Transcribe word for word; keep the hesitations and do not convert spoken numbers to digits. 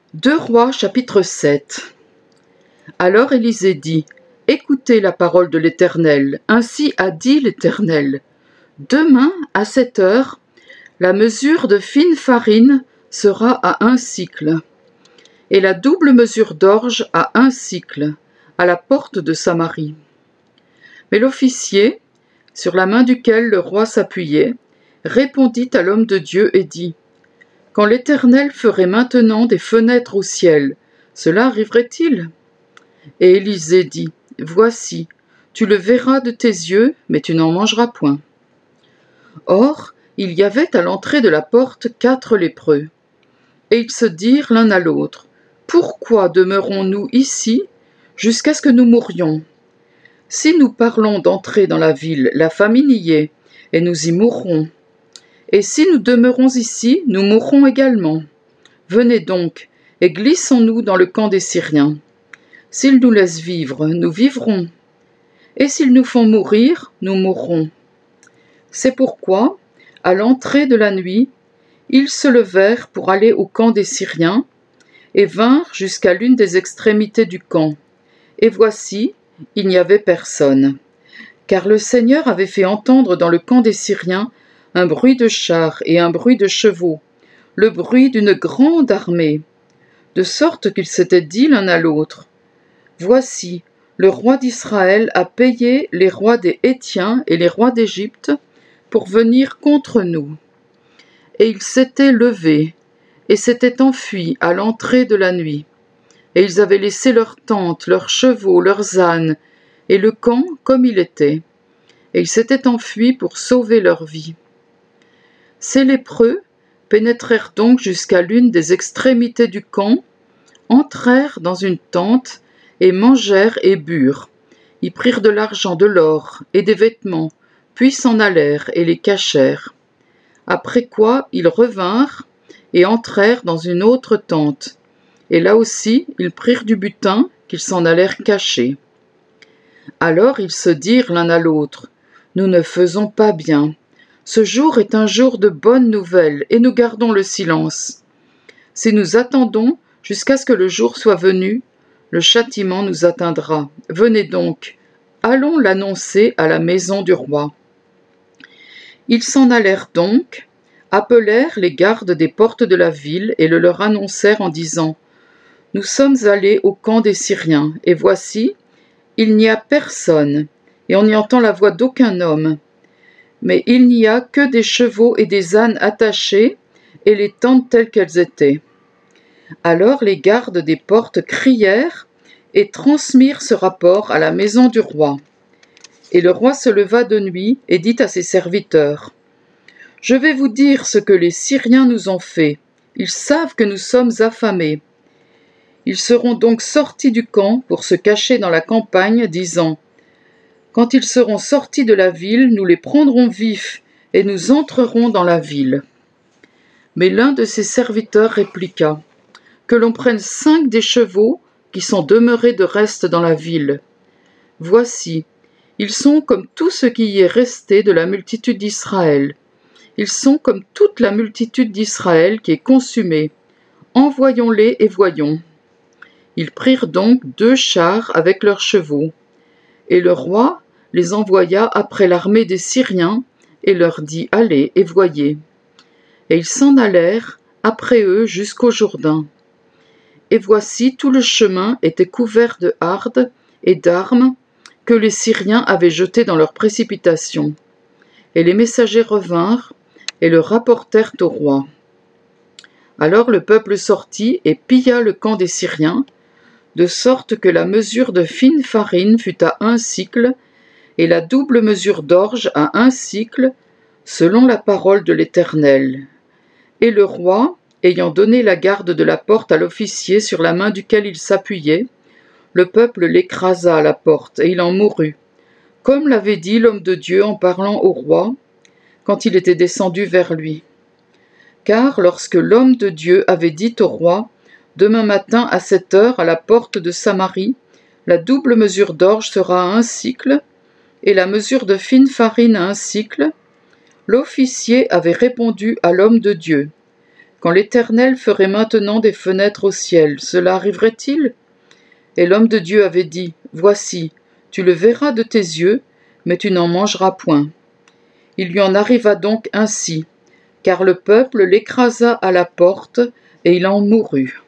deux Rois chapitre sept. Alors Élisée dit : Écoutez la parole de l'Éternel. Ainsi a dit l'Éternel : Demain, à cette heure, la mesure de fine farine sera à un sicle, et la double mesure d'orge à un sicle, à la porte de Samarie. Mais l'officier, sur la main duquel le roi s'appuyait, répondit à l'homme de Dieu et dit : Quand l'Éternel ferait maintenant des fenêtres au ciel, cela arriverait-il ? Et Élisée dit : Voici, tu le verras de tes yeux, mais tu n'en mangeras point. Or, il y avait à l'entrée de la porte quatre lépreux. Et ils se dirent l'un à l'autre : Pourquoi demeurons-nous ici jusqu'à ce que nous mourions ? Si nous parlons d'entrer dans la ville, la famine y est, et nous y mourrons. Et si nous demeurons ici, nous mourrons également. Venez donc, et glissons-nous dans le camp des Syriens. S'ils nous laissent vivre, nous vivrons. Et s'ils nous font mourir, nous mourrons. C'est pourquoi, à l'entrée de la nuit, ils se levèrent pour aller au camp des Syriens, et vinrent jusqu'à l'une des extrémités du camp. Et voici, il n'y avait personne. Car le Seigneur avait fait entendre dans le camp des Syriens un bruit de chars et un bruit de chevaux, le bruit d'une grande armée, de sorte qu'ils s'étaient dit l'un à l'autre : Voici, le roi d'Israël a payé les rois des Hétiens et les rois d'Égypte pour venir contre nous. Et ils s'étaient levés et s'étaient enfuis à l'entrée de la nuit. Et ils avaient laissé leurs tentes, leurs chevaux, leurs ânes, et le camp comme il était. Et ils s'étaient enfuis pour sauver leur vie. Ces lépreux pénétrèrent donc jusqu'à l'une des extrémités du camp, entrèrent dans une tente, et mangèrent et burent. Ils prirent de l'argent, de l'or et des vêtements, puis s'en allèrent et les cachèrent. Après quoi ils revinrent et entrèrent dans une autre tente. Et là aussi ils prirent du butin qu'ils s'en allèrent cacher. Alors ils se dirent l'un à l'autre : Nous ne faisons pas bien. Ce jour est un jour de bonnes nouvelles, et nous gardons le silence. Si nous attendons jusqu'à ce que le jour soit venu, le châtiment nous atteindra. Venez donc, allons l'annoncer à la maison du roi. Ils s'en allèrent donc, appelèrent les gardes des portes de la ville et le leur annoncèrent en disant : Nous sommes allés au camp des Syriens, et voici, il n'y a personne, et on n'y entend la voix d'aucun homme. Mais il n'y a que des chevaux et des ânes attachés, et les tentes telles qu'elles étaient. Alors les gardes des portes crièrent et transmirent ce rapport à la maison du roi. Et le roi se leva de nuit et dit à ses serviteurs : Je vais vous dire ce que les Syriens nous ont fait. Ils savent que nous sommes affamés. Ils seront donc sortis du camp pour se cacher dans la campagne, disant : Quand ils seront sortis de la ville, nous les prendrons vifs et nous entrerons dans la ville. Mais l'un de ses serviteurs répliqua : Que l'on prenne cinq des chevaux qui sont demeurés de reste dans la ville. Voici, ils sont comme tout ce qui y est resté de la multitude d'Israël. Ils sont comme toute la multitude d'Israël qui est consumée. Envoyons-les et voyons. Ils prirent donc deux chars avec leurs chevaux. Et le roi les envoya après l'armée des Syriens et leur dit : Allez et voyez. Et ils s'en allèrent après eux jusqu'au Jourdain. Et voici, tout le chemin était couvert de hardes et d'armes que les Syriens avaient jetées dans leur précipitation. Et les messagers revinrent et le rapportèrent au roi. Alors le peuple sortit et pilla le camp des Syriens, de sorte que la mesure de fine farine fut à un sicle, et la double mesure d'orge à un sicle, selon la parole de l'Éternel. Et le roi, ayant donné la garde de la porte à l'officier sur la main duquel il s'appuyait, le peuple l'écrasa à la porte, et il en mourut, comme l'avait dit l'homme de Dieu en parlant au roi, quand il était descendu vers lui. Car lorsque l'homme de Dieu avait dit au roi : Demain matin à cette heure, à la porte de Samarie, la double mesure d'orge sera à un sicle, et la mesure de fine farine à un sicle, l'officier avait répondu à l'homme de Dieu : quand l'Éternel ferait maintenant des fenêtres au ciel, cela arriverait-il ? Et l'homme de Dieu avait dit, Voici, tu le verras de tes yeux, mais tu n'en mangeras point. Il lui en arriva donc ainsi, car le peuple l'écrasa à la porte, et il en mourut.